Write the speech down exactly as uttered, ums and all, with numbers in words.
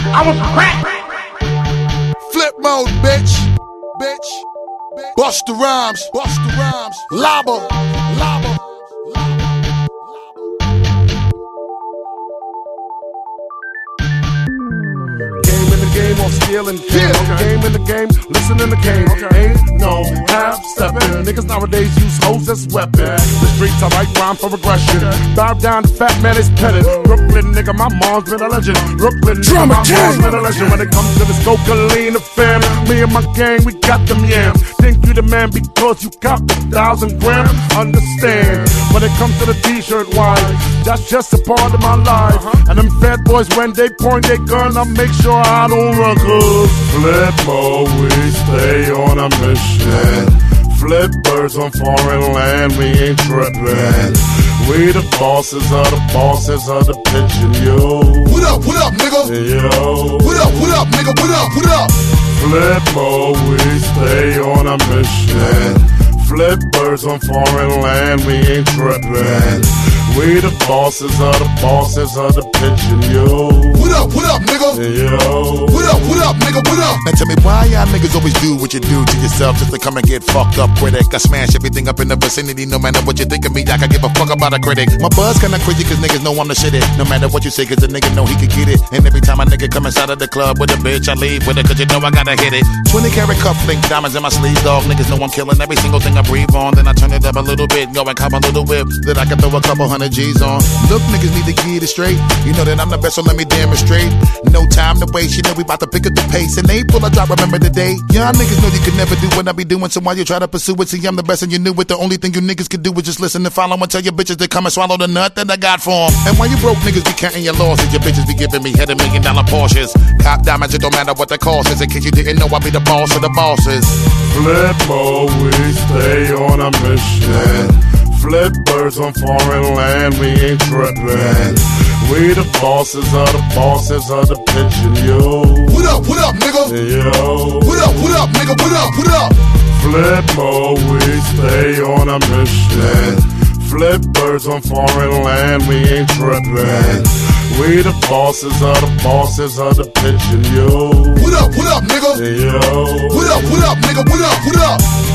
I was crack. Flip mode, bitch. Bitch. Bust the rhymes. Bust the rhymes. Lava. Lava. Game on stealing, game, yeah. Game in the game, listen in the game. Okay. Ain't no half stepping. Niggas nowadays use hoes as weapons. The streets are right rhyme for regression. Okay. Bow down, the fat man is petted. Brooklyn nigga, my mom's been a legend. Brooklyn nigga, my mom's been a legend. When it comes to this cocaine affair, me and my gang, we got them yams. Think you the man because you got a thousand grams? Understand, when it comes to the t-shirt wine, that's just a part of my life. And them fat boys, when they point their gun, I make sure I don't run, cause flip mode, we stay on a mission. Flip birds on foreign land, we ain't trippin'. We the bosses of the bosses of the pigeon, yo. What up, what up, nigga? Yo. What up, what up, nigga? What up, what up? Flip mode, we stay on a mission. Flip birds on foreign land, we ain't trippin'. We the bosses of the bosses of the pigeon, yo. What up, what up, nigga? Yo. What up, what up, nigga? What up? Now tell me why y'all niggas always do what you do to yourself just to come and get fucked up quick. I smash everything up in the vicinity, no matter what you think of me, I can give a fuck about a critic. My buzz kinda crazy cause niggas know I'm the shit it. No matter what you say cause the nigga know he can get it. And every time a nigga come inside of the club with a bitch, I leave with it cause you know I gotta hit it. twenty karat cuff link, diamonds in my sleeves, dog. Niggas know I'm killing every single thing I breathe on. Then I turn it up a little bit, go and cop a little whip that I can throw a couple hundred G's on. Look, niggas need to get it straight. You know that I'm the best, so let me demonstrate. No time to waste, you know we about to pick up the pace. In April, I drop, remember the day. Y'all niggas know you could never do what I be doing, so why you try to pursue it? See, I'm the best and you knew it. The only thing you niggas could do is just listen and follow and tell your bitches to come and swallow the nut that I got for them. And why you broke niggas be counting your losses, your bitches be giving me head a million dollar Porsches. Cop diamonds, it don't matter what the cost is. In case you didn't know, I be the boss of the bosses. Flip mode, we stay on a mission. Flip birds on foreign land, we ain't trippin'. We the bosses of the bosses of the pigeon, yo. What up, what up, nigga? Yo. What up, what up, nigga? What up, what up? Flip mode, we stay on a mission. Flip birds on foreign land, we ain't trippin'. We the bosses of the bosses of the pigeon, yo. What up, what up, nigga? Yo. What up, what up, nigga? What up, what up?